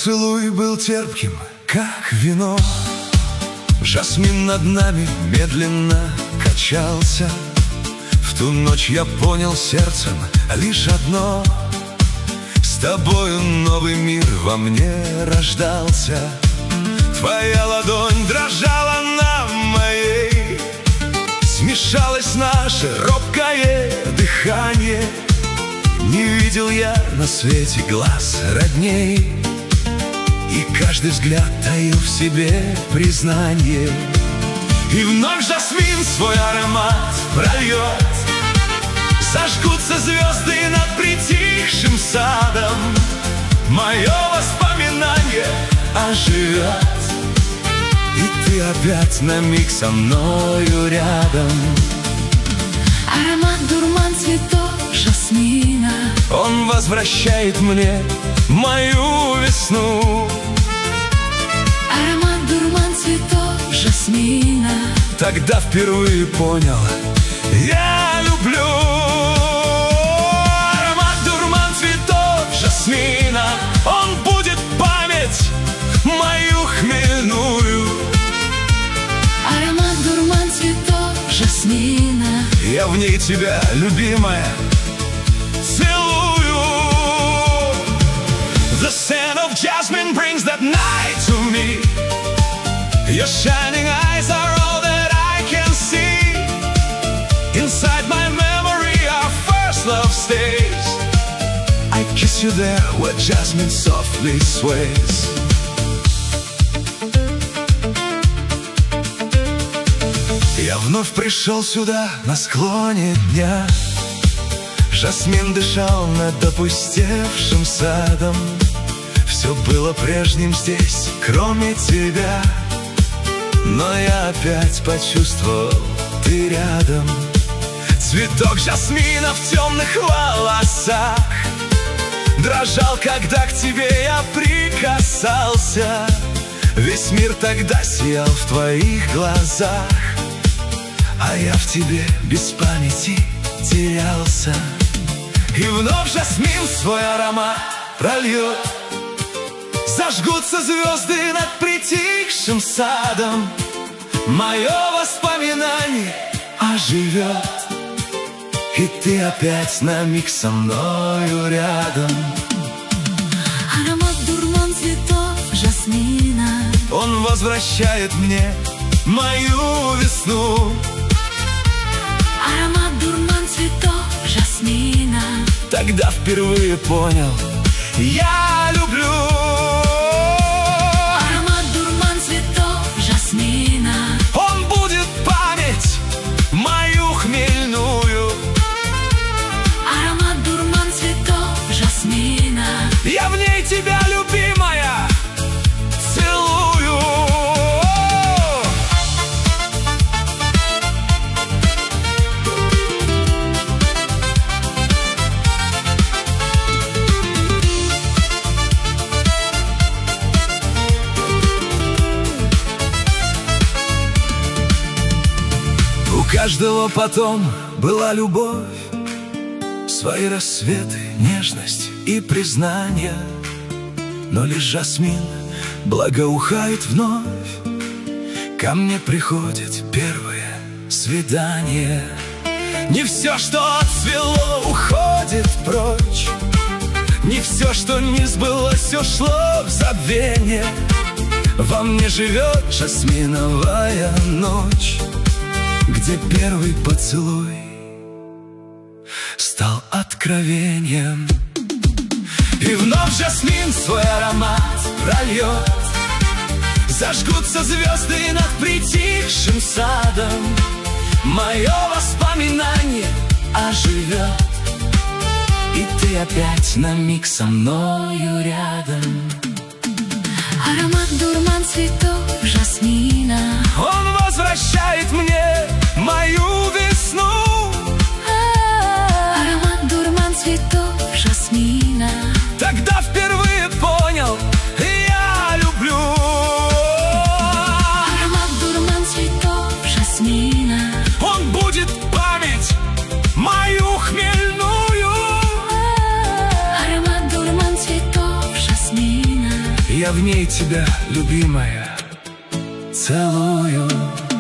поцелуй был терпким, как вино. Жасмин над нами медленно качался. В ту ночь я понял сердцем лишь одно: с тобою новый мир во мне рождался. Твоя ладонь дрожала на моей, смешалось наше робкое дыхание. Не видел я на свете глаз родней, и каждый взгляд таил в себе признание. И вновь жасмин свой аромат прольет, зажгутся звезды над притихшим садом. Мое воспоминание оживет, и ты опять на миг со мною рядом. Аромат дурман цветов жасмина, он возвращает мне мою весну. аромат дурман цветов жасмина. Тогда впервые понял, я люблю. Аромат дурман цветов жасмина, он будет память мою хмельную. Аромат дурман цветов жасмина, Я в ней тебя, любимая, целую. The scent of jasmine brings that night to me. Your shining eyes are all that I can see. Inside my memory our first love stays. I kiss you there where jasmine softly sways. Я вновь пришел сюда на склоне дня. Жасмин дышал над опустевшим садом. Все было прежним здесь, кроме тебя. Но я опять почувствовал, ты рядом. Цветок жасмина в темных волосах дрожал, когда к тебе я прикасался. Весь мир тогда сиял в твоих глазах, а я в тебе без памяти терялся. И вновь жасмин свой аромат прольет, зажгутся звезды над притихшим садом. Мое воспоминание оживет, и ты опять на миг со мною рядом. аромат дурман цветов жасмина, Он возвращает мне мою весну. аромат дурман цветов жасмина. Тогда впервые понял, я люблю. Аромат дурман цветов жасмина, Он будет память мою хмельную. аромат дурман цветов жасмина. Я в ней тебя, любимая, целую. У каждого потом была любовь, свои рассветы, нежность и признание. Но лишь жасмин благоухает вновь, ко мне приходит первое свидание. Не все, что отцвело, уходит прочь. Не все, что не сбылось, ушло в забвение. Во мне живет жасминовая ночь, где первый поцелуй стал откровением. И вновь жасмин свой аромат прольет, зажгутся звезды над притихшим садом. Мое воспоминание оживет, и ты опять на миг со мною рядом. Аромат дурман цветов жасмина, Он возвращает мне мою весну. аромат дурман цветов жасмина. Тогда впервые понял, я люблю. Аромат дурман цветов жасмина, Он будет память мою хмельную. аромат дурман цветов жасмина. Я в ней тебя, любимая, целую.